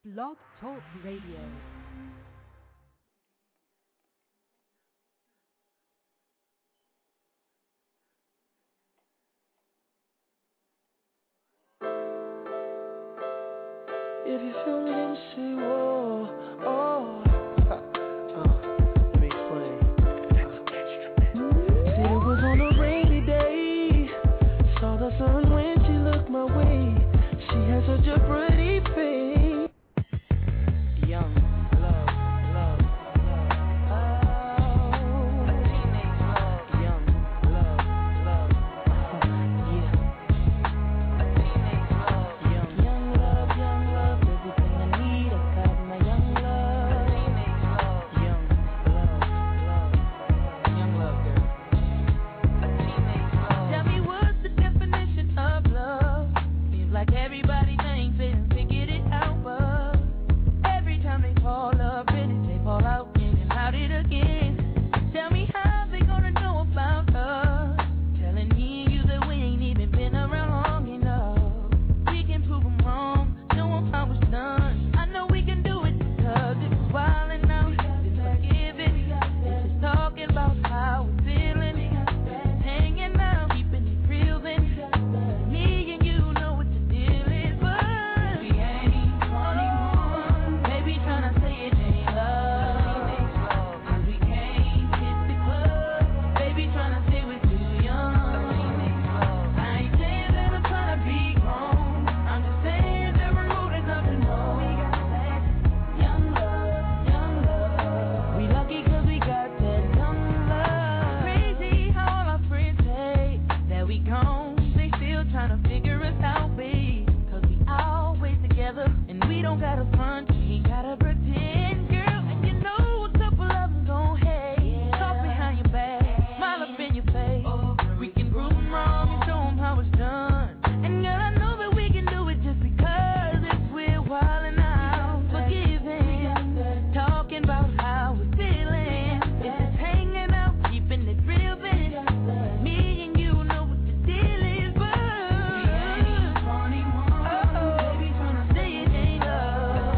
Blog Talk Radio. If you feel me, then say whoa, oh. Let me explain. Said it was on a rainy day. Saw the sun when she looked my way. She has such a pretty face. Young love, love, love. Oh, a teenage love. Young love, love. Yeah. A teenage love. Young love, young love. Everything I need, I got my young love. A teenage love. Young love, love. Young love, girl. A teenage love. Tell me what's the definition of love? Seems like everybody thinks they done figured it out, but every time they fall up in it, they fall out in and out it again. Tell me how they gonna know about us, telling me and you that we ain't even been around long enough. We can prove them wrong, show them how it's done. I know we can do it, cause if it's wildin' out, then forgive it. It's just talking about how we're feeling, it's hanging out, keeping it real then. Me and you know what the deal is, but we ain't 21. Maybe tryna say it ain't love, cause we can't hit the club. Baby tryna say we're too young. I ain't saying that I'm tryna be grown, I'm just saying that we're old enough to know we got that young love, young love. We lucky cause we got that young love. Crazy how all our friends say that we gone, they still tryna figure us out, babe. Cause we always together, and we don't gotta front, we ain't gotta pretend, girl. And you know a couple of them gon' hate, talk behind your back, smile up in your face. We can prove them wrong and show them how it's done. And girl, I know that we can do it just because if we're wildin' out, forgiving, talking about how we're feeling, it's just hanging out, keeping it real then. Me and you know what the deal is, but we ain't 21. Baby tryna say it ain't love.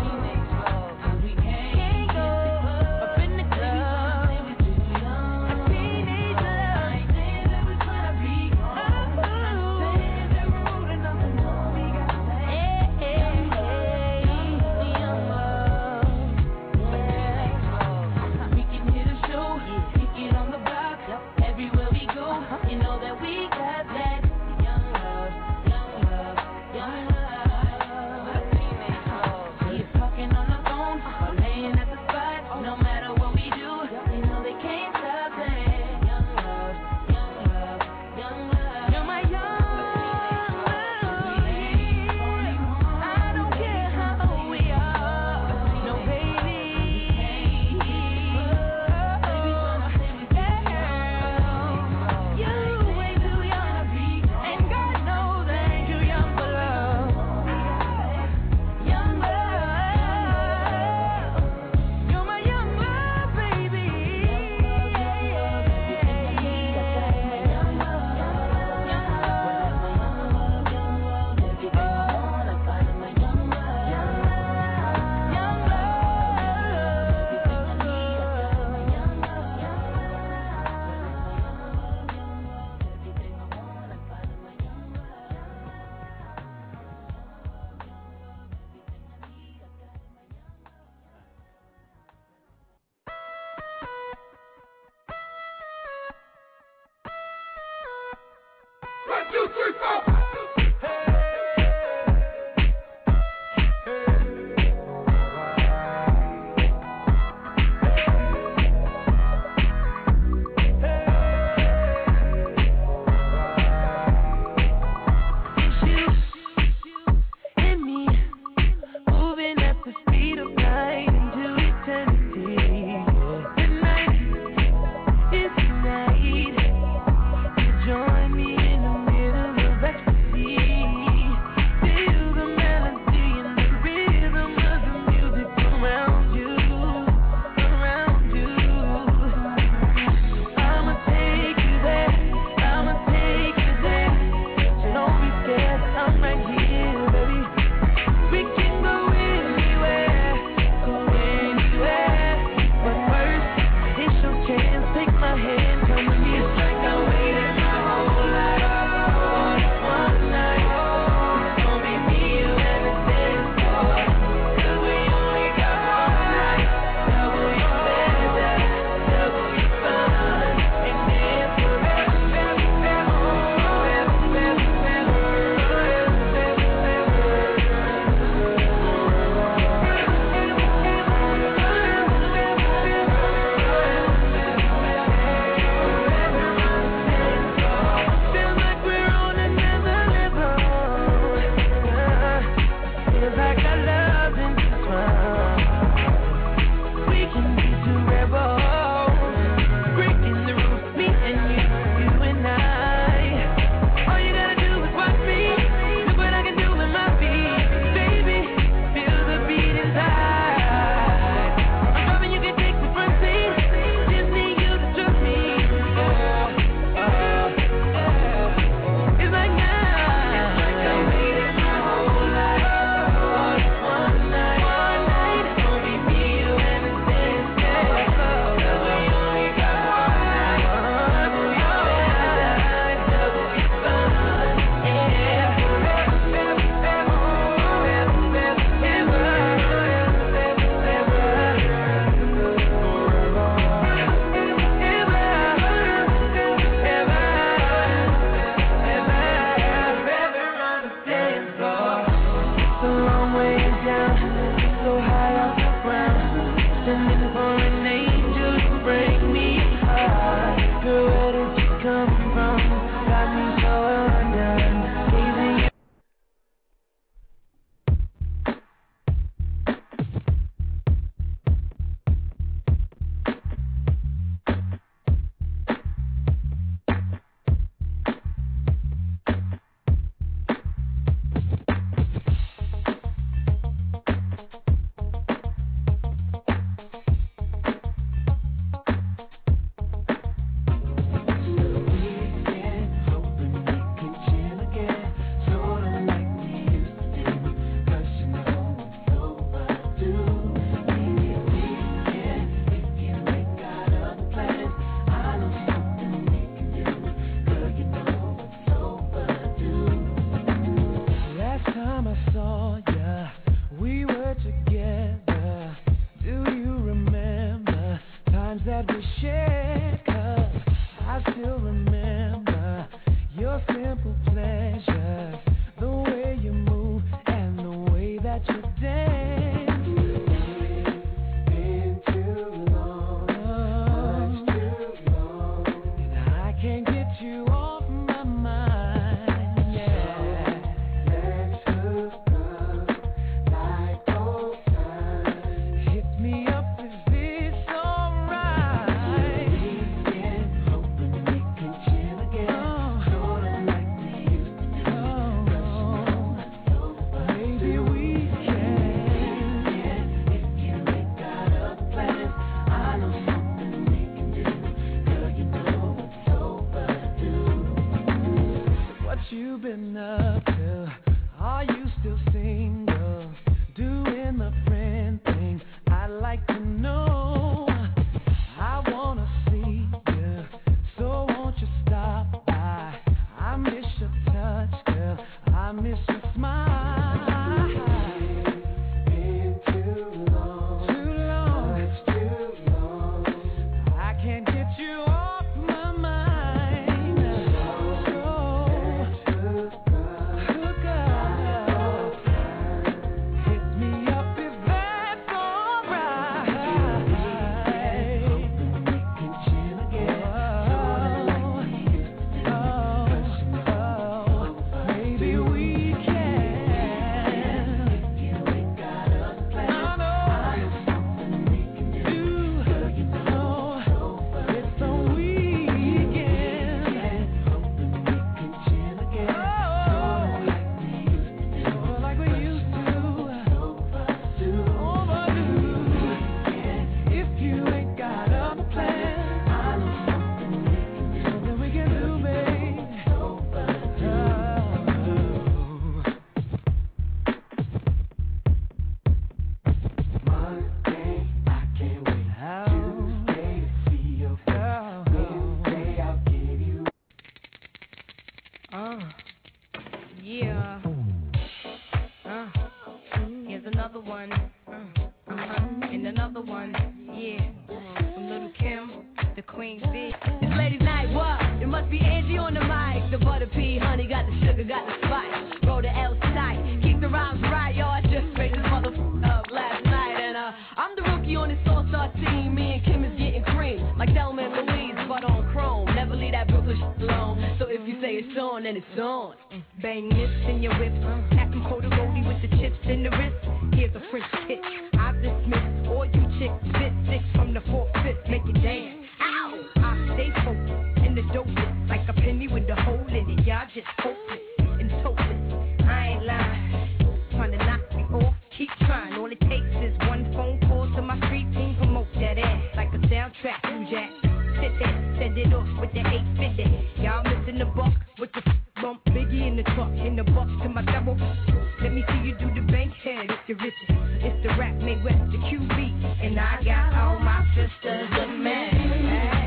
another one. And another one. Yeah. From Little Kim, the Queen Bee. It's ladies' night, what? It must be Angie on the mic. The butter pea, honey, got the sugar, got the spice. Roll the L tight. Keep the rhymes right, yo. I just made this motherfucker up last night. And I'm the rookie on this all-star team. Me and Kim is getting cream. Like Thelma and Louise, but on chrome. Never leave that Brooklyn shit alone. So if you say it's on, then it's on. Bang this in your whip. Acting Coda Goldie with the chips in the wrist. Here's a French kick. I dismiss all you chicks. Bit 6 from the 4th, 5th. Make it dance. Ow! I stay focused. And the dope is like a penny with a hole in it. Y'all just hopeless and topless. I ain't lying. Trying to knock me off. Keep trying. All it takes is one phone call to my street team. Promote that ass like a soundtrack. New Jack. Sit there, send it off with the 850. Y'all missing the buck with the bump. Biggie in the truck, in the buck to my double. Let me see you do the bank head if you're rich. It's the rap made West, the QB. And I got all my sisters a man.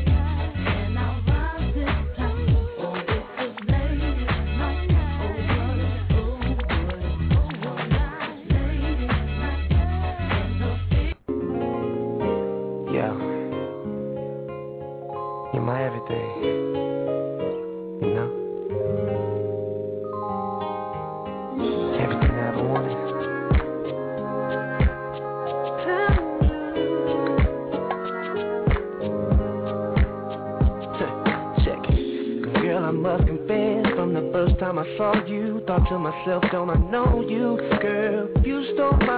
You're my everything, you know? Everything I ever wanted. Check it. Girl, I must confess, from the first time I saw you, thought to myself, don't I know you? Girl, you stole my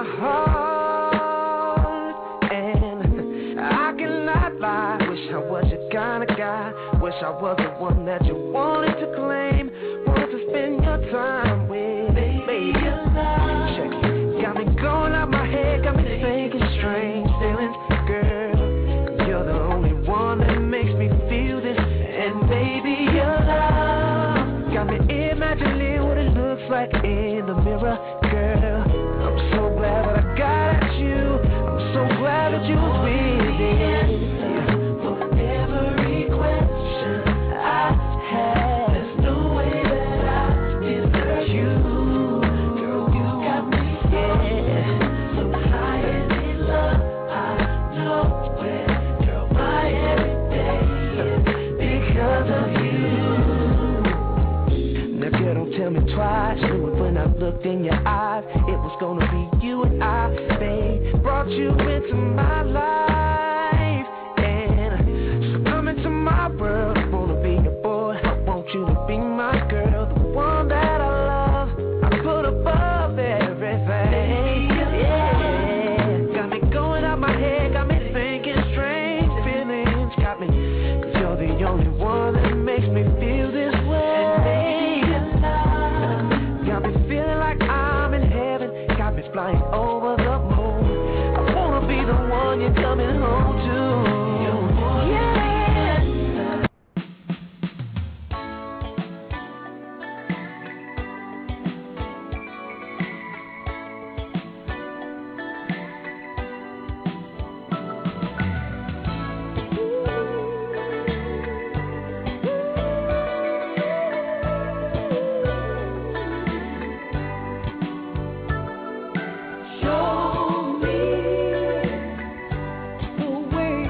heart, and I cannot lie. Wish I was your kind of guy. Wish I was the one that you wanted to claim, wanted to spend your time with. Baby, check it. Got me going out my head, got me thinking strange feelings. Girl, you're the only one that makes me feel this. And baby, your love got me imagining what it looks like in the mirror. Girl, I'm so glad that I got at you. I'm so glad that you was with me. Tell me twice, knew it when I looked in your eyes. It was gonna be you and I, babe. Brought you into my life, and so come into my world. I wanna be your boy, I want you to be my girl, the one that I love. I put above everything. Yeah, got me going out my head, got me thinking strange feelings. Got me, 'cause you're the only one that makes me feel this way. Flying over the moon, I wanna be the one you're coming home to. Yeah. Show me the way.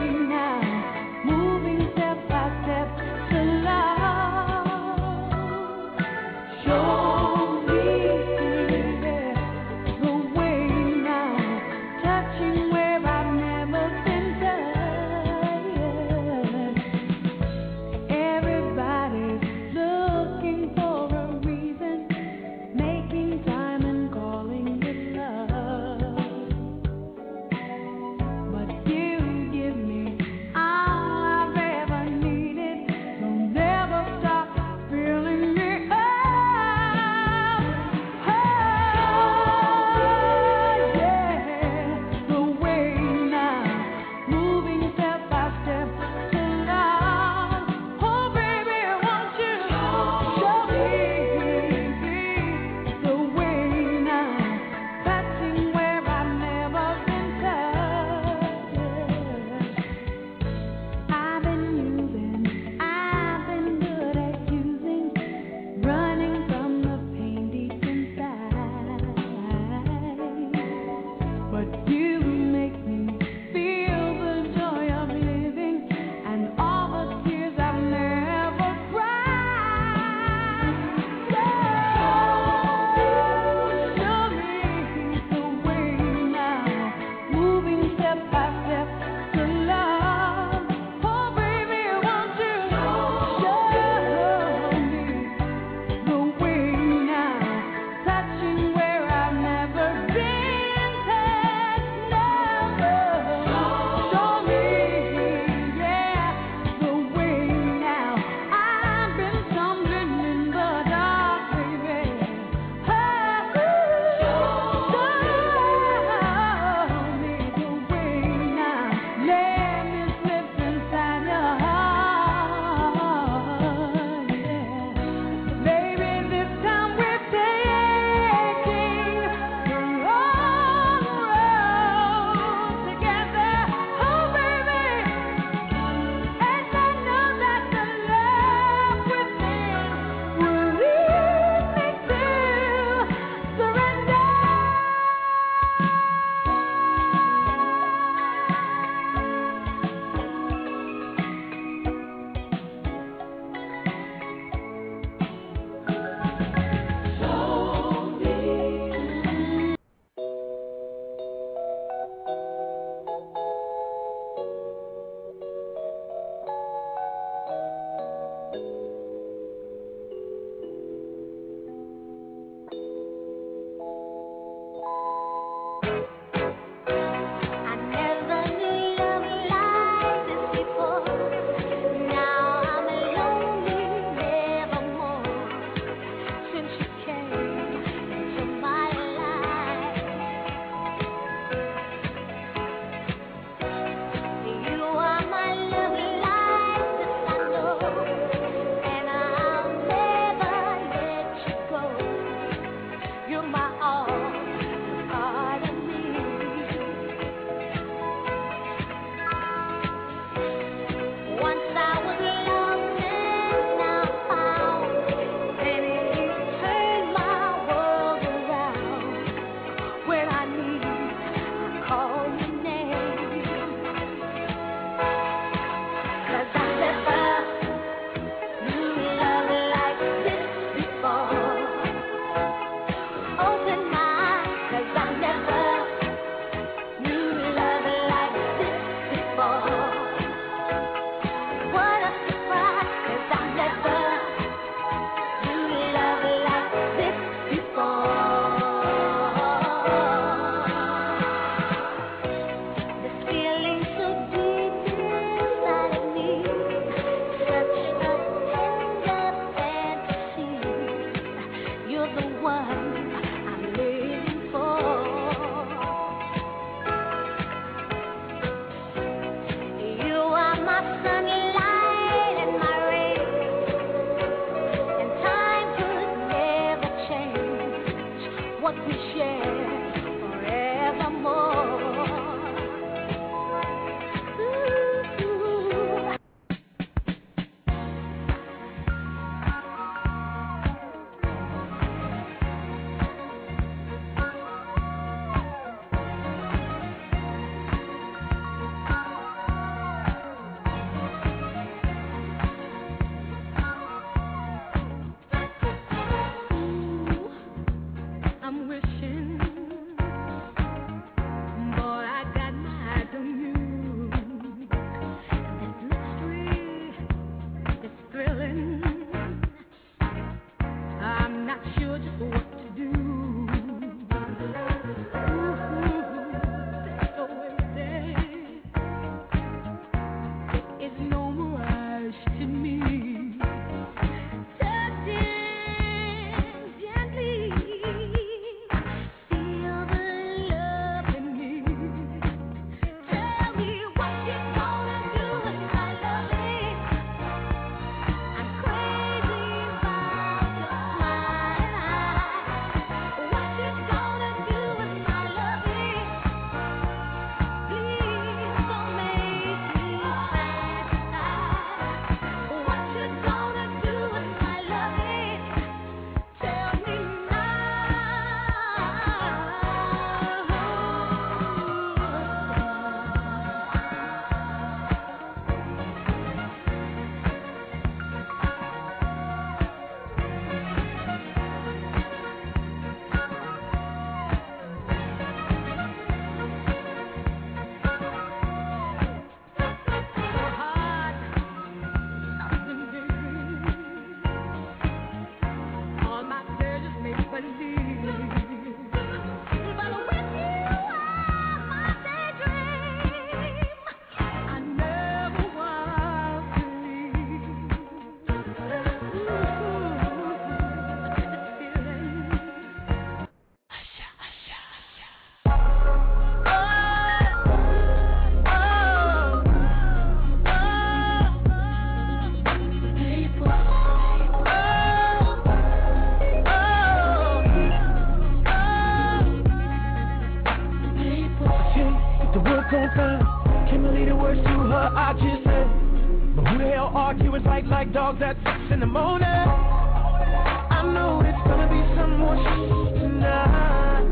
the words on time. Can't believe the words to her I just said. But who the hell argues like dogs at 6 in the morning? I know it's gonna be some more shit tonight.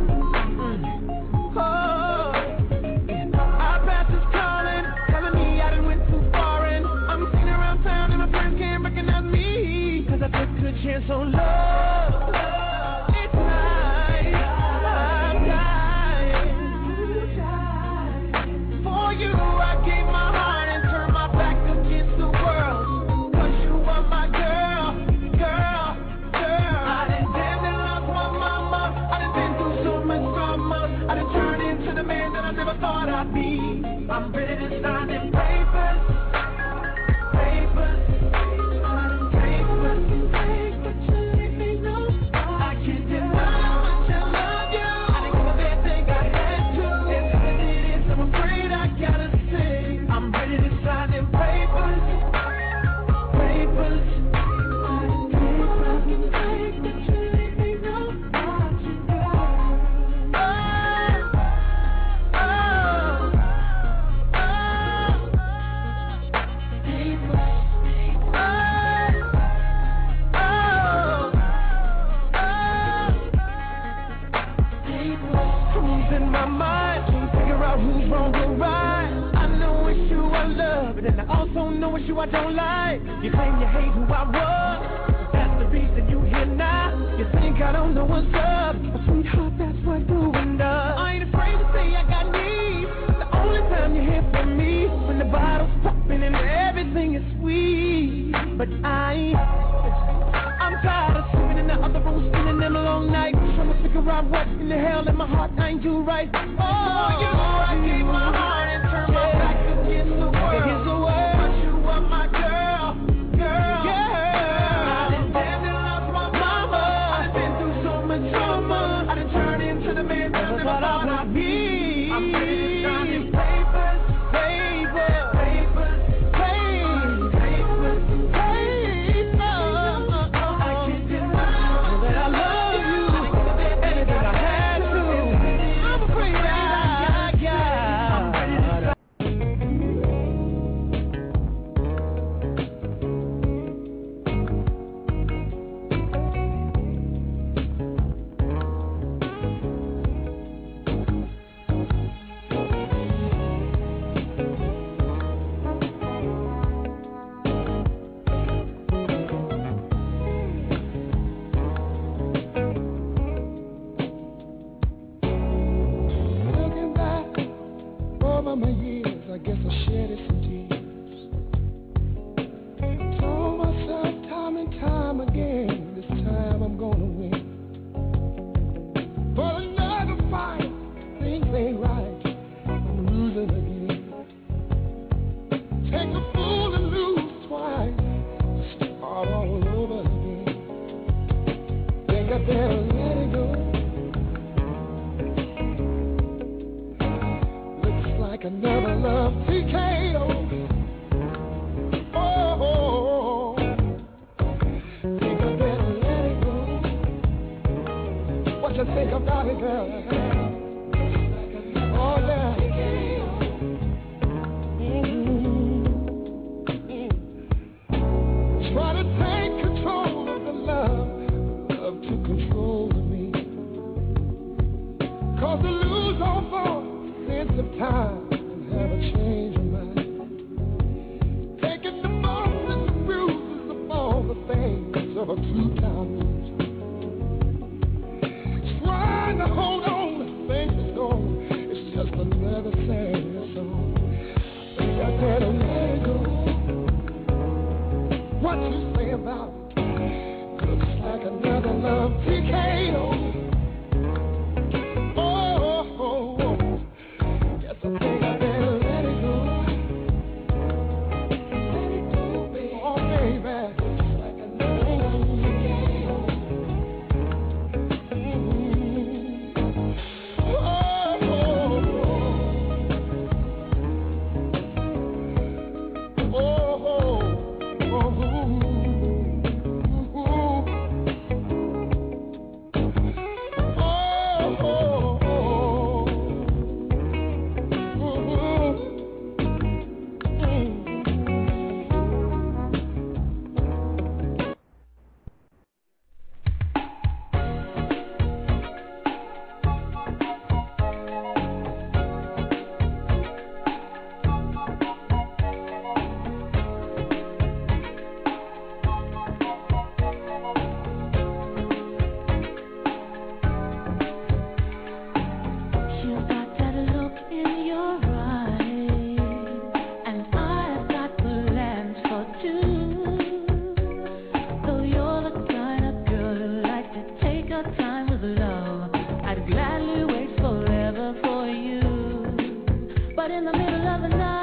Oh, our past is calling, telling me I done went too far, and I'm seen around town and my friends can't recognize me, cause I took a good chance on love. It's nice, I'm dying. For you I gave my heart and turned my back against the world, cause you were my girl. I done damn near lost my mama, I done been through so much drama, I done turned into the man that I never thought I'd be. I'm ready to sign them papers. I can't deny how much I love you. I didn't give a bad thing I had to. It's what it is, I'm afraid I gotta say. I'm ready to sign them papers. And I also know it's you I don't like. You claim you hate who I was, that's the reason you here now. You think I don't know what's up, but sweetheart, that's what ruined us. I ain't afraid to say I got needs. The only time you hear from me when the bottle's popping and everything is sweet. But I'm tired of swimming in the other room, spending them long nights, trying to figure out what in the hell in my heart ain't do right. Oh, you know I gave my heart and turned my back against the world. But you were my girl. I done damn near lost my mama. I done been through so much drama. I done turned into the man that I never thought I'd be. I'm ready to sign these papers. I can't deny that I love you. Anything I had to. I'm afraid I got. I'm ready to sign. Looking back over my years, I guess I shedded some tears. Told myself time and time again, this time I'm gonna win. But another fight, things ain't right, I'm losing again. Take a fool and lose twice, start all over again. Think I better let it go. Looks like another love TKO. Oh, think I better let it go. What you think about it, girl? Oh, yeah. Try to take control of the love to control me. Cause to lose all thought, sense of time, and have a change of mind. Taking the bumps and the bruises of all the things of a two-time loser. Trying to hold on to things that's gone, it's just another sad song. Think I better let it go. What you say about it? Looks like another love TKO. Guess I think I better let it go. Let it go, baby. Oh, baby. Looks like another love TKO. But in the middle of the night